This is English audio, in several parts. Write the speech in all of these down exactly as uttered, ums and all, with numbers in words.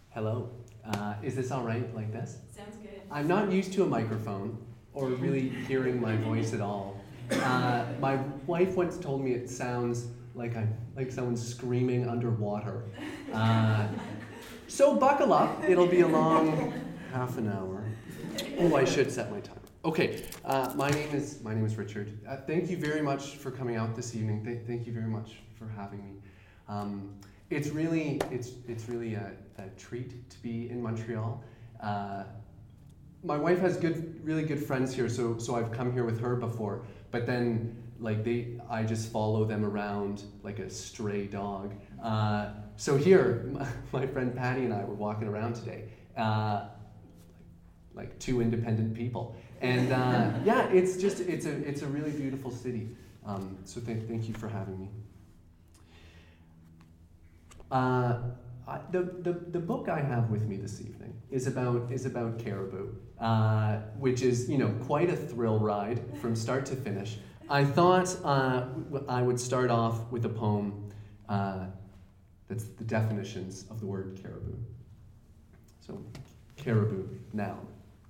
Hello. Uh, is this all right like this? Sounds good. I'm not used to a microphone or really hearing my voice at all. Uh, my wife once told me it sounds like I like someone's screaming underwater. Uh, so buckle up. It'll be a long half an hour. Oh, I should set my timer. Okay. Uh, my name is my name is Richard. Uh, thank you very much for coming out this evening. Th- thank you very much for having me. Um, it's really it's it's really a, a treat to be in Montreal. Uh, my wife has good, really good friends here, so so I've come here with her before. But then, like they, I just follow them around like a stray dog. Uh, so here, my, my friend Patty and I were walking around today, uh, like two independent people, and uh, yeah, it's just it's a it's a really beautiful city. Um, so th- thank you for having me. Uh, I, the, the the book I have with me this evening is about is about Caribou, uh, which is you know quite a thrill ride from start to finish. I thought uh, I would start off with a poem uh, that's the definitions of the word caribou. So, caribou, noun.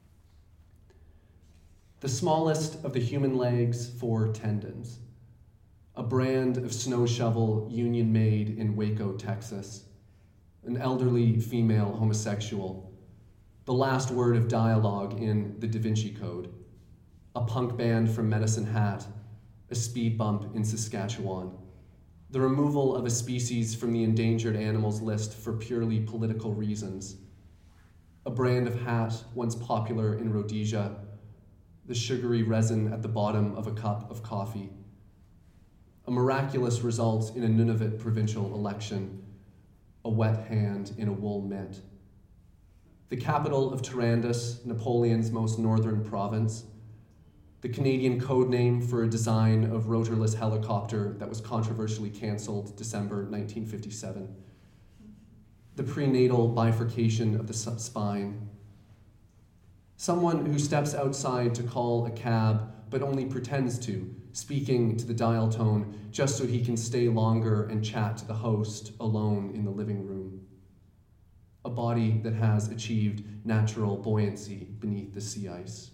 The smallest of the human legs, four tendons. A brand of snow shovel union made in Waco, Texas. An elderly female homosexual. The last word of dialogue in the Da Vinci Code. A punk band from Medicine Hat. A speed bump in Saskatchewan. The removal of a species from the endangered animals list for purely political reasons. A brand of hat once popular in Rhodesia. The sugary resin at the bottom of a cup of coffee. A miraculous result in a Nunavut provincial election. A wet hand in a wool mitt. The capital of Tyrannus, Napoleon's most northern province. The Canadian code name for a design of rotorless helicopter that was controversially cancelled December nineteen fifty-seven. The prenatal bifurcation of the spine. Someone who steps outside to call a cab, but only pretends to, speaking to the dial tone just so he can stay longer and chat to the host alone in the living room. A body that has achieved natural buoyancy beneath the sea ice.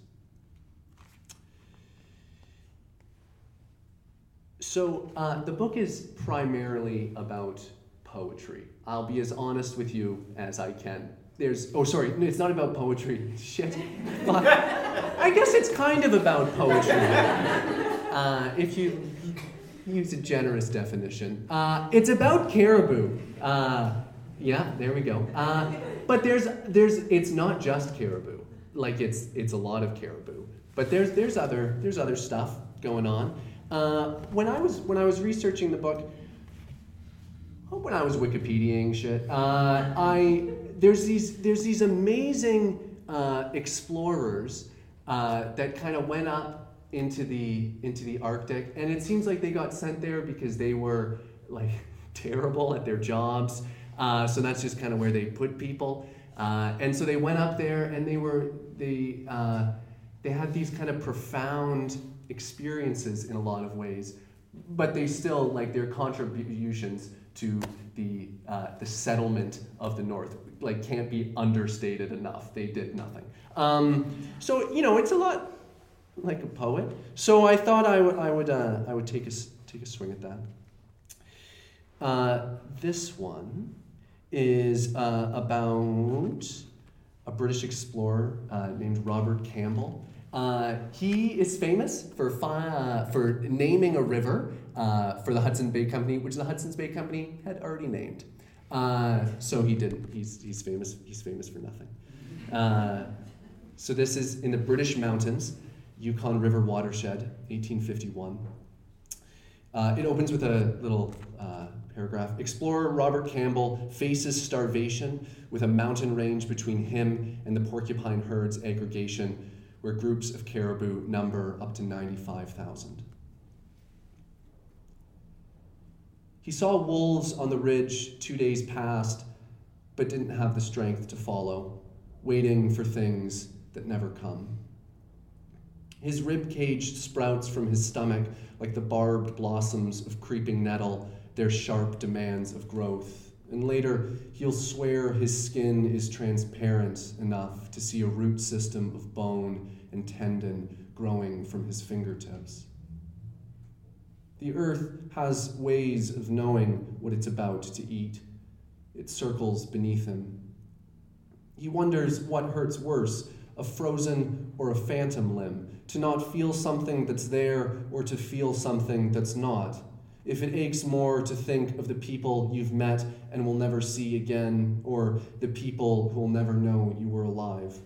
So uh, the book is primarily about poetry. I'll be as honest with you as I can. There's, oh sorry, it's not about poetry. Shit. But I guess it's kind of about poetry. Uh, if you use a generous definition. Uh, it's about caribou. Uh, yeah, there we go. Uh, but there's, there's, it's not just caribou. Like it's, it's a lot of caribou. But there's, there's other, there's other stuff going on. Uh, when I was when I was researching the book, oh, when I was Wikipediaing shit, uh, I there's these there's these amazing uh, explorers uh, that kind of went up into the into the Arctic, and it seems like they got sent there because they were like terrible at their jobs. Uh, so that's just kind of where they put people, uh, and so they went up there, and they were they uh, they had these kind of profound experiences in a lot of ways, but they still, like, their contributions to the uh, the settlement of the North, like, can't be understated enough. They did nothing. Um, so, you know, it's a lot like a poet. So I thought I would I would uh, I would take a take a swing at that. Uh, this one is uh, about a British explorer uh, named Robert Campbell. Uh, he is famous for fi- uh, for naming a river uh, for the Hudson Bay Company, which the Hudson's Bay Company had already named. Uh, so he didn't. He's he's famous. He's famous for nothing. Uh, so this is in the British mountains, Yukon River watershed, eighteen fifty-one. Uh, it opens with a little uh, paragraph. Explorer Robert Campbell faces starvation with a mountain range between him and the porcupine herds aggregation, where groups of caribou number up to ninety-five thousand. He saw wolves on the ridge two days past, but didn't have the strength to follow, waiting for things that never come. His rib cage sprouts from his stomach like the barbed blossoms of creeping nettle, their sharp demands of growth and later he'll swear his skin is transparent enough to see a root system of bone and tendon growing from his fingertips. The earth has ways of knowing what it's about to eat. It circles beneath him. He wonders what hurts worse, a frozen or a phantom limb, to not feel something that's there or to feel something that's not. If it aches more to think of the people you've met and will never see again, or the people who'll never know you were alive.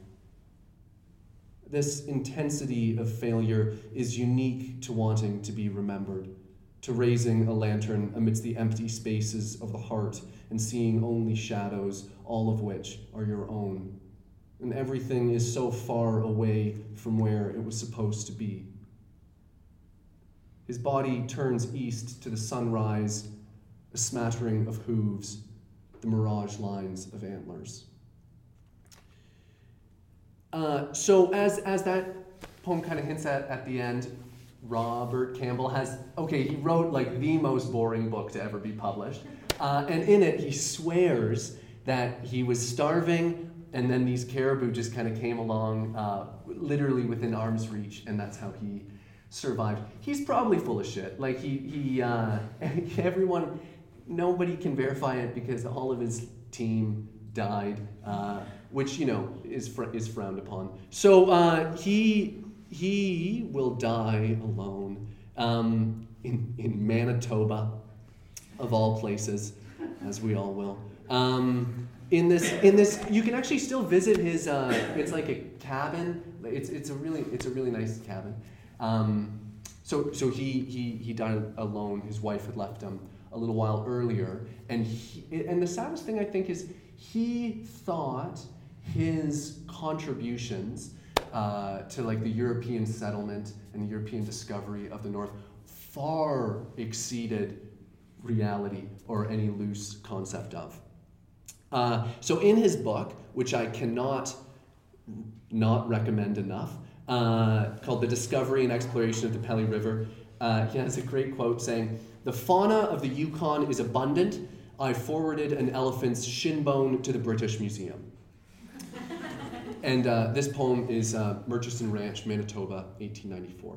This intensity of failure is unique to wanting to be remembered, to raising a lantern amidst the empty spaces of the heart and seeing only shadows, all of which are your own. And everything is so far away from where it was supposed to be. His body turns east to the sunrise, a smattering of hooves, the mirage lines of antlers. Uh, so as as that poem kind of hints at at the end, Robert Campbell has, okay, he wrote like the most boring book to ever be published. Uh, and in it, he swears that he was starving and then these caribou just kind of came along uh, literally within arm's reach, and that's how he survived. He's probably full of shit. Like, he, he uh, everyone, nobody can verify it because all of his team died, uh, which, you know, is fr- is frowned upon. So uh, he he will die alone um, in, in Manitoba, of all places, as we all will. Um, in this, in this, you can actually still visit his. Uh, it's like a cabin. It's it's a really it's a really nice cabin. Um, so so he he he died alone. His wife had left him a little while earlier, and he, and the saddest thing I think is he thought his contributions uh, to like the European settlement and the European discovery of the North far exceeded reality or any loose concept of. Uh, so in his book, which I cannot not recommend enough, uh, called The Discovery and Exploration of the Pelly River, uh, he has a great quote saying, "The fauna of the Yukon is abundant. I forwarded an elephant's shin bone to the British Museum." And uh, this poem is uh, Murchison Ranch, Manitoba, eighteen ninety-four.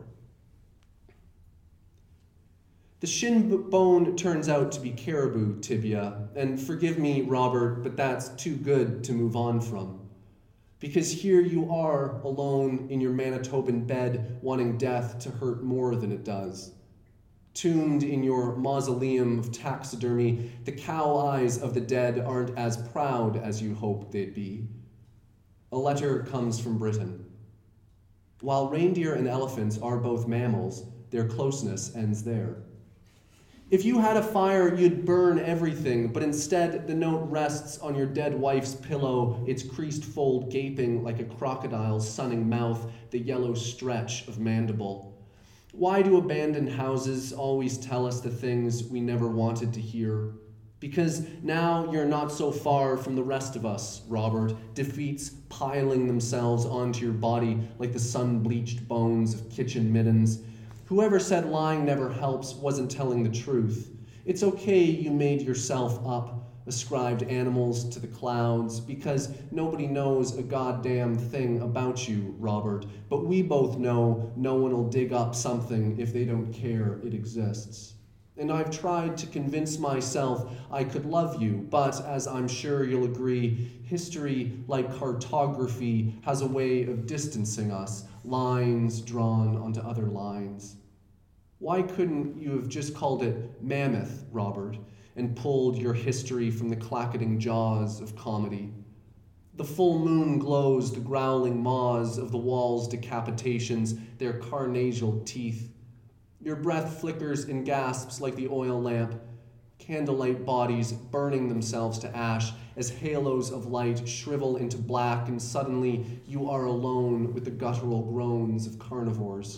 The shin bone turns out to be caribou tibia, and forgive me, Robert, but that's too good to move on from. Because here you are, alone in your Manitoban bed, wanting death to hurt more than it does. Tombed in your mausoleum of taxidermy, the cow eyes of the dead aren't as proud as you hoped they'd be. A letter comes from Britain. While reindeer and elephants are both mammals, their closeness ends there. If you had a fire, you'd burn everything, but instead the note rests on your dead wife's pillow, its creased fold gaping like a crocodile's sunning mouth, the yellow stretch of mandible. Why do abandoned houses always tell us the things we never wanted to hear? Because now you're not so far from the rest of us, Robert, defeats piling themselves onto your body like the sun-bleached bones of kitchen middens. Whoever said lying never helps wasn't telling the truth. It's okay you made yourself up, ascribed animals to the clouds, because nobody knows a goddamn thing about you, Robert. But we both know no one will dig up something if they don't care it exists. And I've tried to convince myself I could love you, but as I'm sure you'll agree, history, like cartography, has a way of distancing us, lines drawn onto other lines. Why couldn't you have just called it Mammoth, Robert, and pulled your history from the clacketing jaws of comedy? The full moon glows the growling maws of the wall's decapitations, their carnassial teeth. Your breath flickers and gasps like the oil lamp, candlelight bodies burning themselves to ash as halos of light shrivel into black, and suddenly you are alone with the guttural groans of carnivores.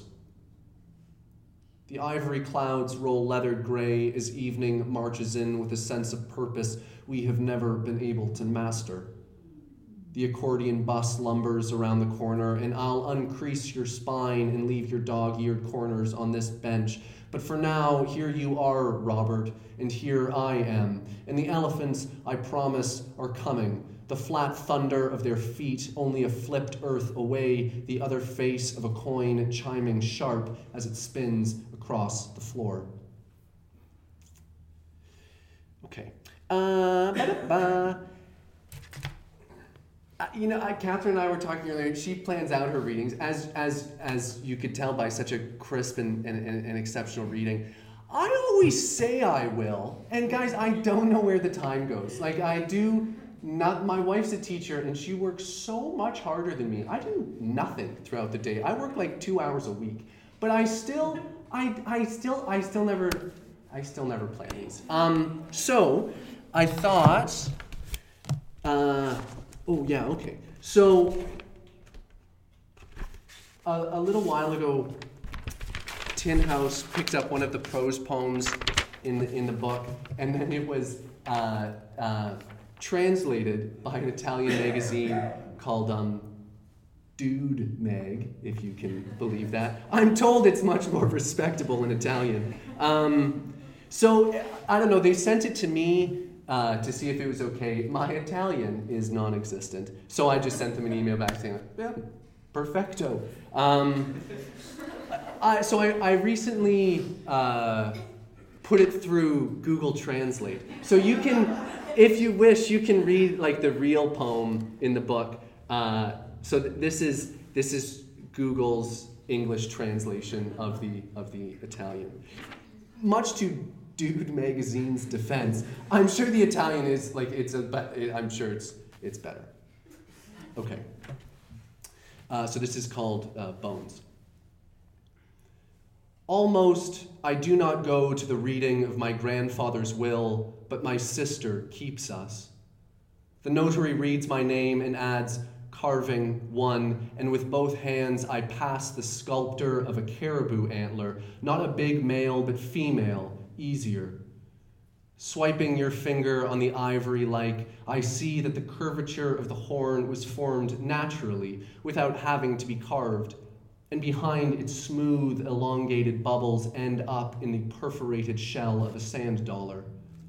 The ivory clouds roll leathered gray as evening marches in with a sense of purpose we have never been able to master. The accordion bus lumbers around the corner, and I'll uncrease your spine and leave your dog-eared corners on this bench, But for now, here you are, Robert, and here I am. And the elephants, I promise, are coming. The flat thunder of their feet, only a flipped earth away, the other face of a coin chiming sharp as it spins across the floor. Okay. Uh, ba-da-ba. Uh, you know, I, Catherine and I were talking earlier. She plans out her readings, as as as you could tell by such a crisp and, and, and, and exceptional reading. I always say I will, and guys, I don't know where the time goes. Like I do, not. My wife's a teacher, and she works so much harder than me. I do nothing throughout the day. I work like two hours a week, but I still, I I still, I still never, I still never plan these. Um, so I thought. Uh, Oh, yeah, okay. So, a, a little while ago, Tin House picked up one of the prose poems in the, in the book, and then it was uh, uh, translated by an Italian magazine called um, Dude Mag, if you can believe that. I'm told it's much more respectable in Italian. Um, so, I don't know, they sent it to me Uh, to see if it was okay. My Italian is non-existent, so I just sent them an email back saying, yeah, perfecto. Um, I, so I, I recently uh, put it through Google Translate. So you can, if you wish, you can read like the real poem in the book. Uh, so th- this is this is Google's English translation of the of the Italian. Much to Dude Magazine's defense, I'm sure the Italian is like it's a. I'm sure it's it's better. Okay. Uh, so this is called uh, Bones. Almost, I do not go to the reading of my grandfather's will, but my sister keeps us. The notary reads my name and adds carving one, and with both hands I pass the sculptor of a caribou antler, not a big male but female. Easier. Swiping your finger on the ivory like, I see that the curvature of the horn was formed naturally without having to be carved, and behind its smooth, elongated bubbles end up in the perforated shell of a sand dollar.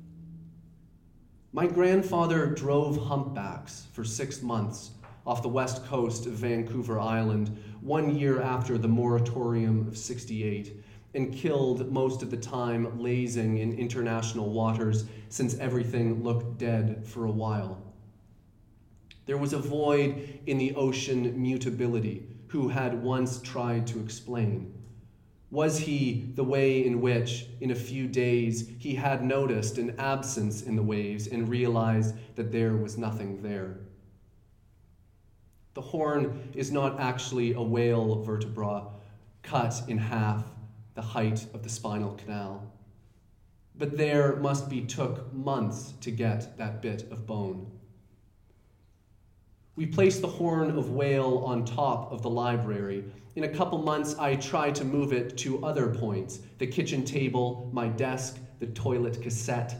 My grandfather drove humpbacks for six months off the west coast of Vancouver Island, one year after the moratorium of sixty-eight, and killed most of the time lazing in international waters since everything looked dead for a while. There was a void in the ocean mutability, who had once tried to explain. Was he the way in which, in a few days, he had noticed an absence in the waves and realized that there was nothing there? The horn is not actually a whale vertebra cut in half, the height of the spinal canal. But there must be took months to get that bit of bone. We placed the horn of whale on top of the library. In a couple months, I tried to move it to other points, the kitchen table, my desk, the toilet cassette.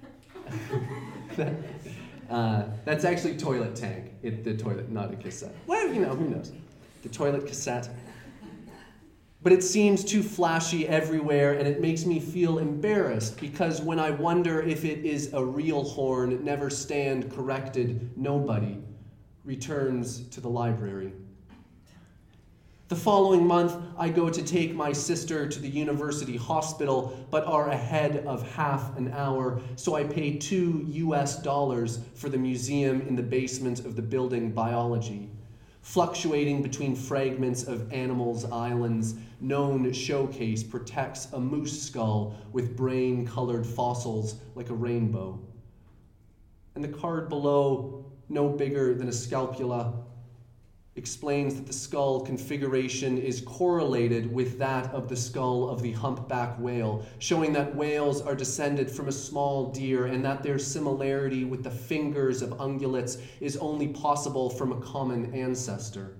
uh, that's actually toilet tank, it, the toilet, not a cassette. Well, you know, who knows? The toilet cassette. But it seems too flashy everywhere, and it makes me feel embarrassed because when I wonder if it is a real horn, never stand corrected, nobody returns to the library. The following month, I go to take my sister to the university hospital, but are ahead of half an hour, so I pay two U S dollars for the museum in the basement of the building biology. Fluctuating between fragments of animals' islands, known showcase protects a moose skull with brain-colored fossils like a rainbow. And the card below, no bigger than a scalpula, explains that the skull configuration is correlated with that of the skull of the humpback whale, showing that whales are descended from a small deer and that their similarity with the fingers of ungulates is only possible from a common ancestor.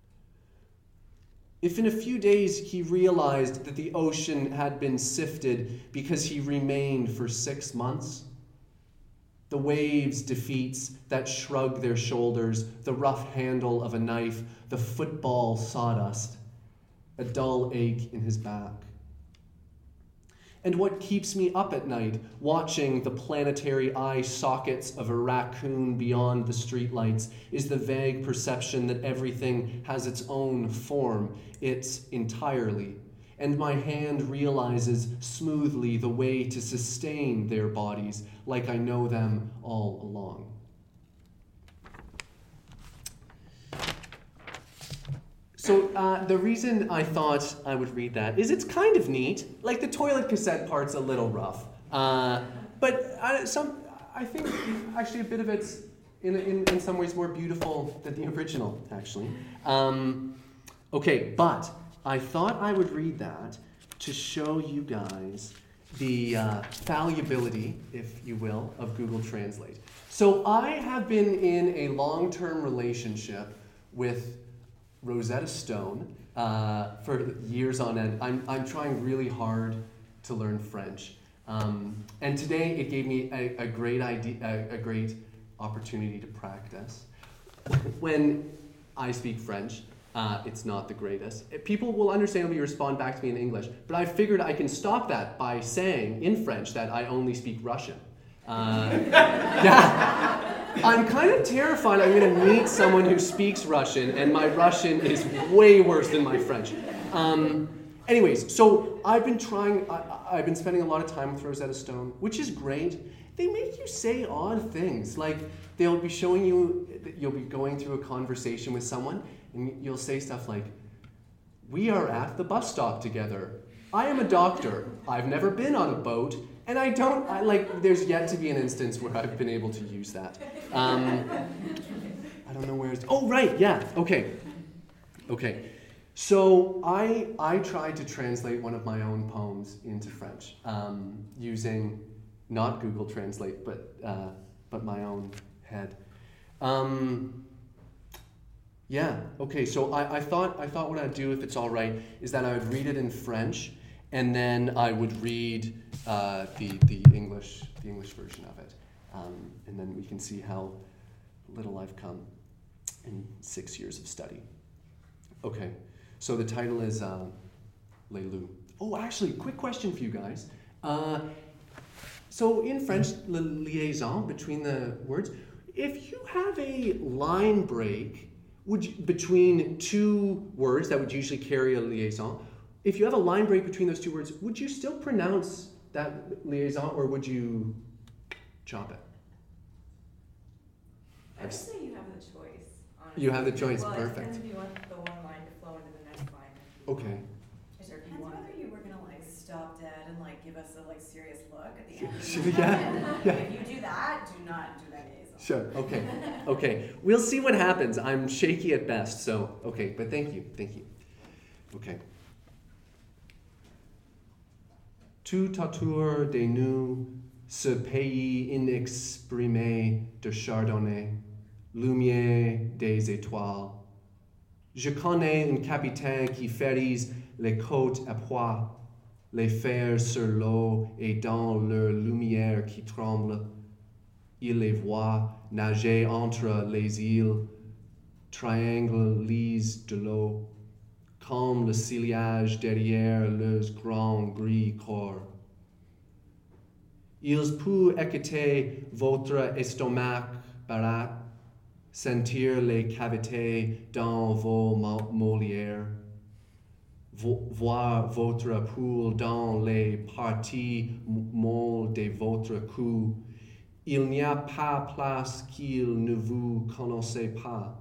If in a few days he realized that the ocean had been sifted because he remained for six months, the waves' defeats that shrug their shoulders, the rough handle of a knife, the football sawdust, a dull ache in his back. And what keeps me up at night, watching the planetary eye sockets of a raccoon beyond the streetlights, is the vague perception that everything has its own form, its entirely. And my hand realizes smoothly the way to sustain their bodies, like I know them all along. So uh, the reason I thought I would read that is it's kind of neat. Like the toilet cassette part's a little rough, uh, but I, some I think actually a bit of it's in, in in some ways more beautiful than the original. Actually, um, okay. But I thought I would read that to show you guys the uh, fallibility, if you will, of Google Translate. So I have been in a long-term relationship with Rosetta Stone uh, for years on end. I'm, I'm trying really hard to learn French. Um, and today it gave me a, a great idea, a, a great opportunity to practice. When I speak French, uh, it's not the greatest. People will understandably respond back to me in English, but I figured I can stop that by saying in French that I only speak Russian. Uh, yeah. I'm kind of terrified I'm going to meet someone who speaks Russian, and my Russian is way worse than my French. Um, anyways, so I've been trying, I, I've been spending a lot of time with Rosetta Stone, which is great. They make you say odd things, like they'll be showing you, you'll be going through a conversation with someone, and you'll say stuff like, "We are at the bus stop together. I am a doctor. I've never been on a boat. And I don't, I, like, there's yet to be an instance where I've been able to use that. Um, I don't know where it's, oh, right, yeah, okay. Okay, so I I tried to translate one of my own poems into French um, using not Google Translate, but uh, but my own head. Um, yeah, okay, so I, I thought I thought what I'd do, if it's all right, is that I would read it in French, and then I would read uh, the the English the English version of it, um, and then we can see how little I've come in six years of study. Okay, so the title is uh, Les Loups. Oh, actually, quick question for you guys. Uh, so in French, the liaison between the words, if you have a line break would you, between two words that would usually carry a liaison, if you have a line break between those two words, would you still pronounce that liaison, or would you chop it? I would say you have the choice. Honestly. You have the choice, well, perfect. It depends if you want the one line to flow into the next line. Okay. It depends whether you were gonna like stop dead and like give us a like serious look at the end. Sure, yeah, yeah. If you do that, do not do that liaison. Sure, okay, okay. We'll see what happens. I'm shaky at best, so, okay, but thank you, thank you. Okay. Tout autour de nous, ce pays inexprimé de chardonnay, lumière des étoiles. Je connais un capitaine qui férise les côtes à pois, les fers sur l'eau et dans leur lumière qui tremble. Il les voit nager entre les îles, triangles lisses de l'eau, comme le ciliage derrière leurs grands gris corps. Ils peuvent écouter votre estomac baraque, sentir les cavités dans vos molières, vo- voir votre poule dans les parties molles de votre cou. Il n'y a pas place qu'il ne vous connaisse pas.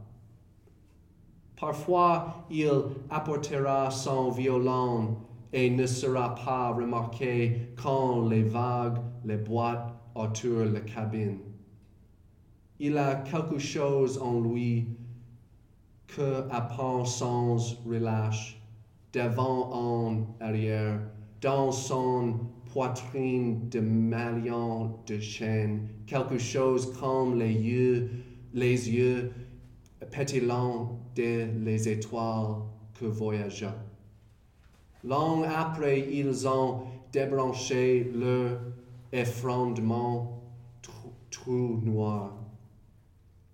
Parfois, il apportera son violon et ne sera pas remarqué quand les vagues les boitent autour de la cabine. Il a quelque chose en lui que apprend sans relâche, devant en arrière, dans son poitrine de maillon de chaîne, quelque chose comme les yeux, les yeux pétillants de les étoiles que voyagent. Long après, ils ont débranché leur effondrement trou noir.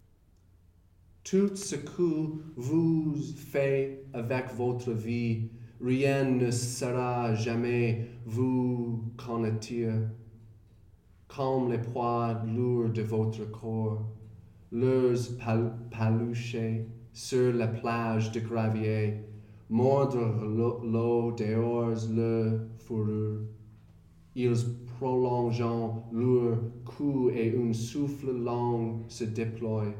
Tout ce que vous faites avec votre vie rien ne sera jamais vous connaître, comme les poids lourds de votre corps, leurs pal- paluchés sur la plage de gravier, mordre l'eau l'eau dehors leur fourrure. Ils prolongeant leur cou et un souffle long se déploie.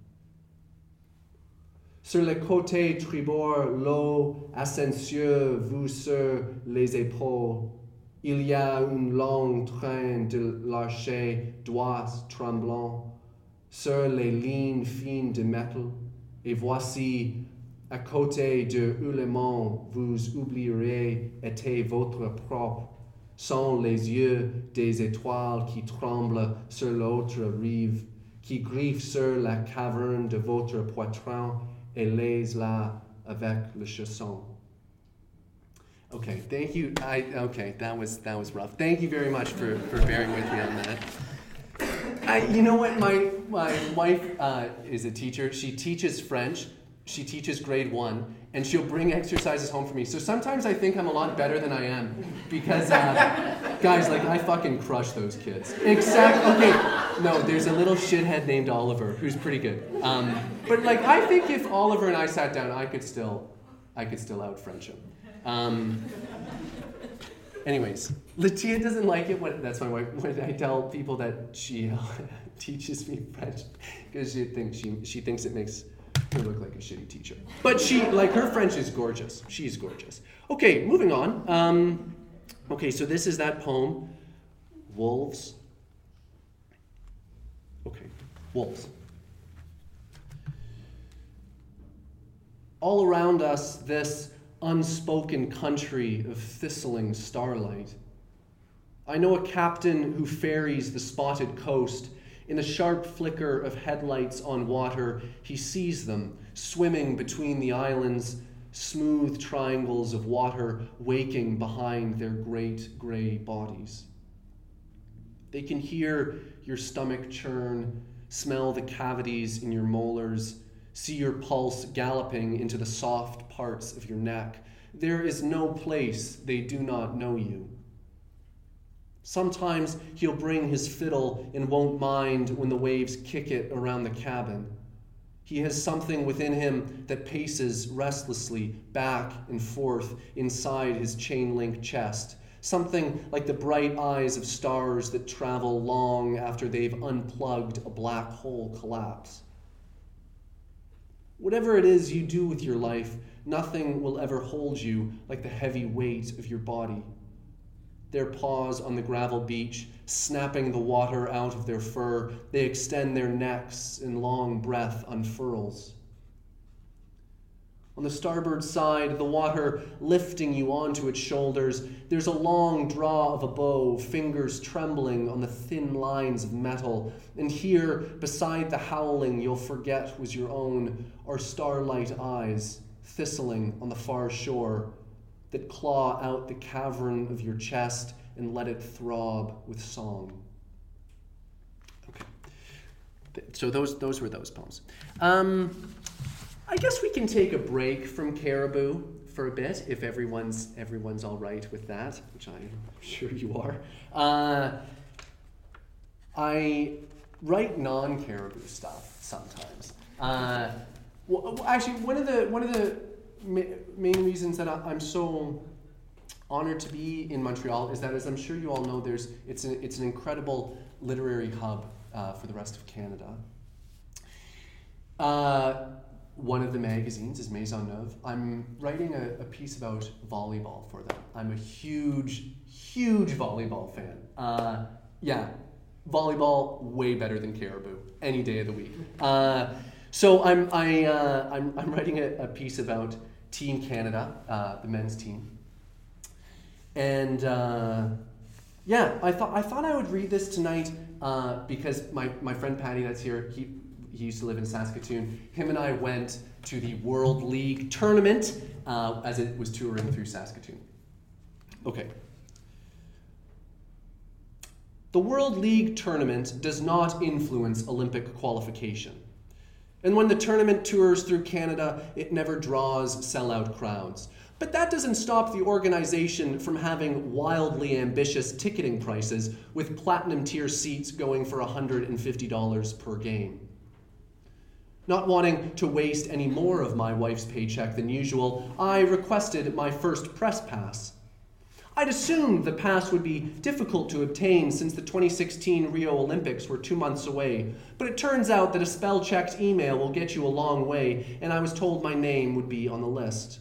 Sur le côté tribord, l'eau ascensieux vous sur les épaules. Il y a un long train de l'archer droit tremblant sur les lignes fines de métal. Et voici, à côté de hurlements, vous oublierez était votre propre. Sont les yeux des étoiles qui tremblent sur l'autre rive, qui griffent sur la caverne de votre poitrain et les là avec le chausson. Okay, thank you. I okay, that was that was rough. Thank you very much for, for bearing with me on that. I, you know what? My my wife uh, is a teacher. She teaches French. She teaches grade one, and she'll bring exercises home for me. So sometimes I think I'm a lot better than I am, because uh, guys, like I fucking crush those kids. Except, okay, no, there's a little shithead named Oliver who's pretty good. Um, but like I think if Oliver and I sat down, I could still, I could still out French him. Um, anyways, Latia doesn't like it when that's my wife when I tell people that she uh, teaches me French, because she thinks she she thinks it makes her look like a shitty teacher. But she, like, her French is gorgeous. She's gorgeous. Okay, moving on. Um, okay, so this is that poem, Wolves. Okay, wolves. All around us, this unspoken country of thistling starlight. I know a captain who ferries the spotted coast. In the sharp flicker of headlights on water, he sees them, swimming between the islands, smooth triangles of water waking behind their great gray bodies. They can hear your stomach churn, smell the cavities in your molars, see your pulse galloping into the soft parts of your neck. There is no place they do not know you. Sometimes he'll bring his fiddle and won't mind when the waves kick it around the cabin. He has something within him that paces restlessly back and forth inside his chain-link chest, something like the bright eyes of stars that travel long after they've unplugged a black hole collapse. Whatever it is you do with your life, nothing will ever hold you like the heavy weight of your body. Their paws on the gravel beach, snapping the water out of their fur, they extend their necks and long breath unfurls. On the starboard side, the water lifting you onto its shoulders, there's a long draw of a bow, fingers trembling on the thin lines of metal. And here, beside the howling you'll forget was your own, are starlight eyes, thistling on the far shore, that claw out the cavern of your chest and let it throb with song. Okay. So those those were those poems. Um, I guess we can take a break from Caribou for a bit, if everyone's everyone's all right with that, which I'm sure you are. Uh, I write non-Caribou stuff sometimes. Uh, well, actually, one of the one of the main reasons that I'm so honored to be in Montreal is that, as I'm sure you all know, there's it's a, it's an incredible literary hub uh, for the rest of Canada. Uh, one of the magazines is Maisonneuve. I'm writing a, a piece about volleyball for them. I'm a huge, huge volleyball fan. Uh, yeah, volleyball way better than Caribou any day of the week. Uh, so I'm I uh, I'm I'm writing a, a piece about Team Canada, uh, the men's team, and uh, yeah, I thought I thought I would read this tonight uh, because my, my friend Patty that's here, he he used to live in Saskatoon. Him and I went to the World League tournament uh, as it was touring through Saskatoon. Okay. The World League tournament does not influence Olympic qualification. And when the tournament tours through Canada, it never draws sellout crowds. But that doesn't stop the organization from having wildly ambitious ticketing prices, with platinum tier seats going for one hundred fifty dollars per game. Not wanting to waste any more of my wife's paycheck than usual, I requested my first press pass. I'd assumed the pass would be difficult to obtain since the twenty sixteen Rio Olympics were two months away, but it turns out that a spell-checked email will get you a long way, and I was told my name would be on the list.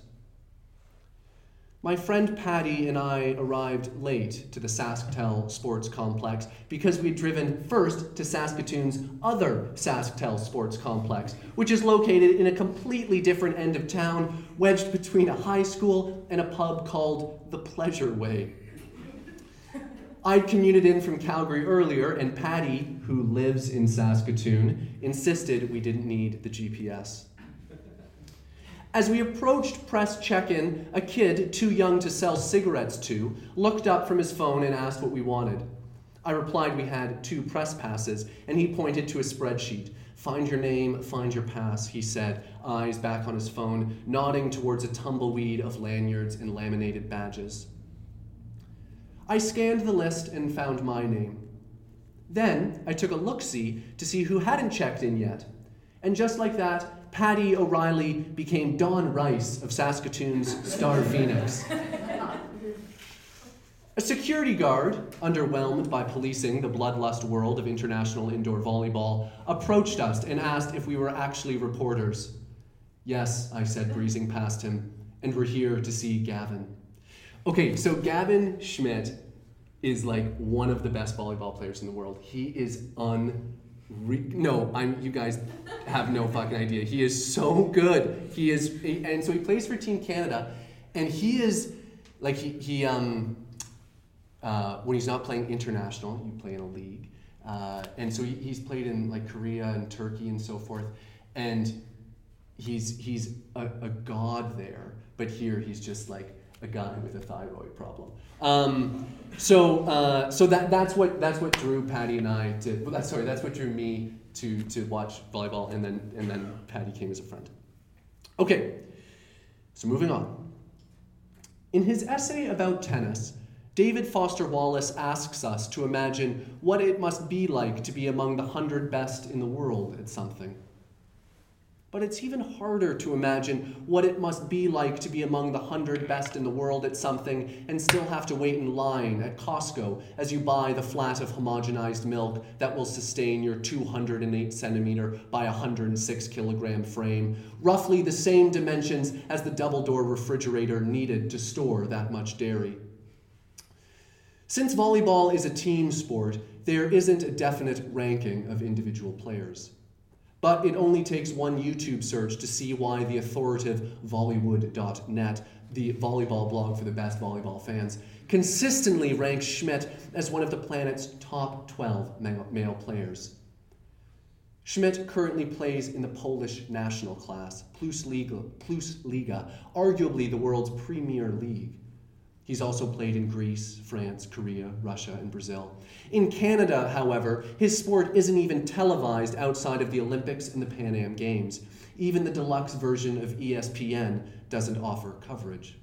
My friend Patty and I arrived late to the SaskTel Sports Complex because we'd driven first to Saskatoon's other SaskTel Sports Complex, which is located in a completely different end of town, wedged between a high school and a pub called the Pleasure Way. I'd commuted in from Calgary earlier, and Patty, who lives in Saskatoon, insisted we didn't need the G P S. As we approached press check-in, a kid too young to sell cigarettes to looked up from his phone and asked what we wanted. I replied we had two press passes, and he pointed to a spreadsheet. "Find your name, find your pass," he said, eyes back on his phone, nodding towards a tumbleweed of lanyards and laminated badges. I scanned the list and found my name. Then I took a look-see to see who hadn't checked in yet. And just like that, Patty O'Reilly became Dawn Rice of Saskatoon's Star Phoenix. A security guard, underwhelmed by policing the bloodlust world of international indoor volleyball, approached us and asked if we were actually reporters. "Yes," I said, breezing past him, "and we're here to see Gavin." Okay, so Gavin Schmidt is like one of the best volleyball players in the world. He is un Re- no, I'm. You guys have no fucking idea. He is so good. He is, and so he plays for Team Canada, and he is like he he um uh, when he's not playing international, you play in a league, uh, and so he, he's played in like Korea and Turkey and so forth, and he's he's a, a god there. But here he's just like a guy with a thyroid problem. Um, so uh, so that that's what that's what drew Patty and I to. Well, that's sorry, that's what drew me to to watch volleyball, and then and then Patty came as a friend. Okay, so moving on. In his essay about tennis, David Foster Wallace asks us to imagine what it must be like to be among the hundred best in the world at something. But it's even harder to imagine what it must be like to be among the hundred best in the world at something and still have to wait in line at Costco as you buy the flat of homogenized milk that will sustain your two hundred eight centimeter by one hundred six kilogram frame, roughly the same dimensions as the double-door refrigerator needed to store that much dairy. Since volleyball is a team sport, there isn't a definite ranking of individual players. But it only takes one YouTube search to see why the authoritative Vollywood dot net, the volleyball blog for the best volleyball fans, consistently ranks Schmidt as one of the planet's top twelve male, male players. Schmidt currently plays in the Polish national class, Plus Liga, Plus Liga, arguably the world's premier league. He's also played in Greece, France, Korea, Russia, and Brazil. In Canada, however, his sport isn't even televised outside of the Olympics and the Pan Am Games. Even the deluxe version of E S P N doesn't offer coverage.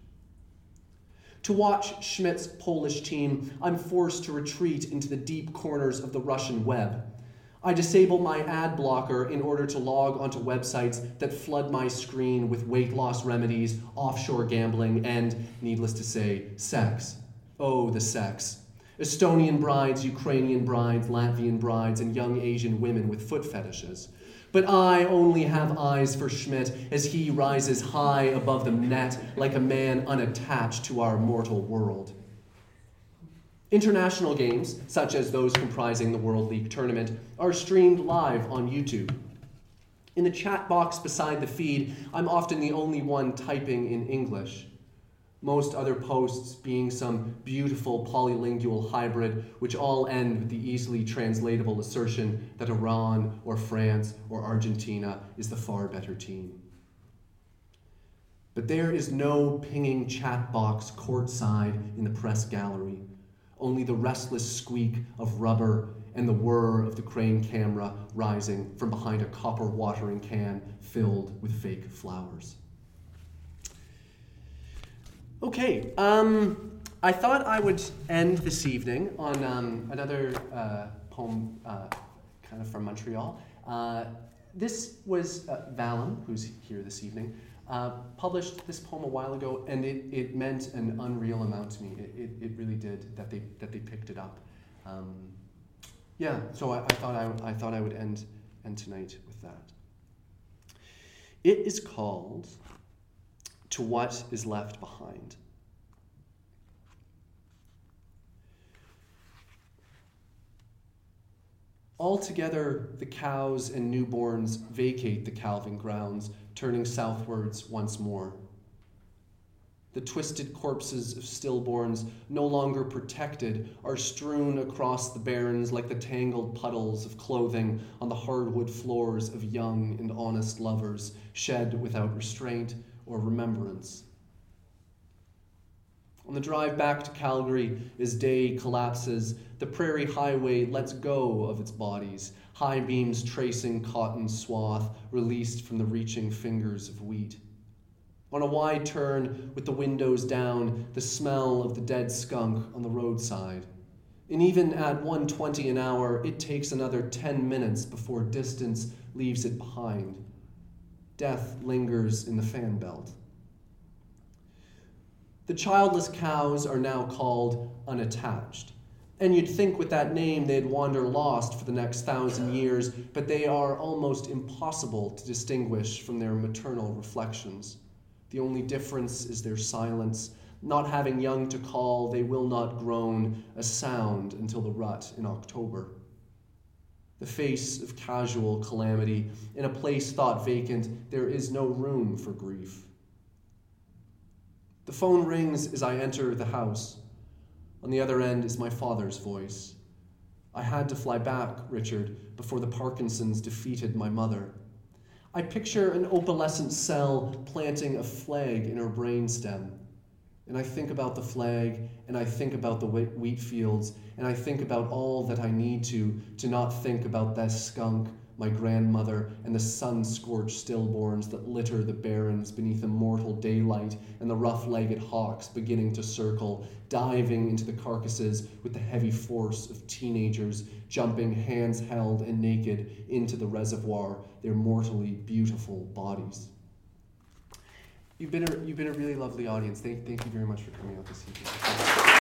To watch Schmidt's Polish team, I'm forced to retreat into the deep corners of the Russian web. I disable my ad blocker in order to log onto websites that flood my screen with weight loss remedies, offshore gambling, and, needless to say, sex. Oh, the sex. Estonian brides, Ukrainian brides, Latvian brides, and young Asian women with foot fetishes. But I only have eyes for Schmidt as he rises high above the net like a man unattached to our mortal world. International games, such as those comprising the World League tournament, are streamed live on YouTube. In the chat box beside the feed, I'm often the only one typing in English. Most other posts being some beautiful polylingual hybrid, which all end with the easily translatable assertion that Iran or France or Argentina is the far better team. But there is no pinging chat box courtside in the press gallery. Only the restless squeak of rubber and the whir of the crane camera rising from behind a copper watering can filled with fake flowers. Okay, um, I thought I would end this evening on um, another uh, poem uh, kind of from Montreal. Uh, this was uh, Vallum, who's here this evening, uh, published this poem a while ago, and it, it meant an unreal amount to me. It, it, it really did, that they that they picked it up. Um, yeah, so I, I thought I, I thought I would end, end tonight with that. It is called To What Is Left Behind. Altogether, the cows and newborns vacate the calving grounds, turning southwards once more. The twisted corpses of stillborns, no longer protected, are strewn across the barrens like the tangled puddles of clothing on the hardwood floors of young and honest lovers, shed without restraint or remembrance. On the drive back to Calgary, as day collapses, the prairie highway lets go of its bodies, high beams tracing cotton swath released from the reaching fingers of wheat. On a wide turn, with the windows down, the smell of the dead skunk on the roadside. And even at one twenty an hour, it takes another ten minutes before distance leaves it behind. Death lingers in the fan belt. The childless cows are now called unattached. And you'd think with that name they'd wander lost for the next thousand years, but they are almost impossible to distinguish from their maternal reflections. The only difference is their silence. Not having young to call, they will not groan a sound until the rut in October. The face of casual calamity, in a place thought vacant, there is no room for grief. The phone rings as I enter the house. On the other end is my father's voice. I had to fly back, Richard, before the Parkinsons defeated my mother. I picture an opalescent cell planting a flag in her brainstem. And I think about the flag, and I think about the wheat fields, and I think about all that I need to, to not think about that skunk, my grandmother, and the sun-scorched stillborns that litter the barrens beneath immortal daylight, and the rough-legged hawks beginning to circle, diving into the carcasses with the heavy force of teenagers, jumping hands held and naked into the reservoir, their mortally beautiful bodies. You've been a, you've been a really lovely audience. Thank, thank you very much for coming out this evening.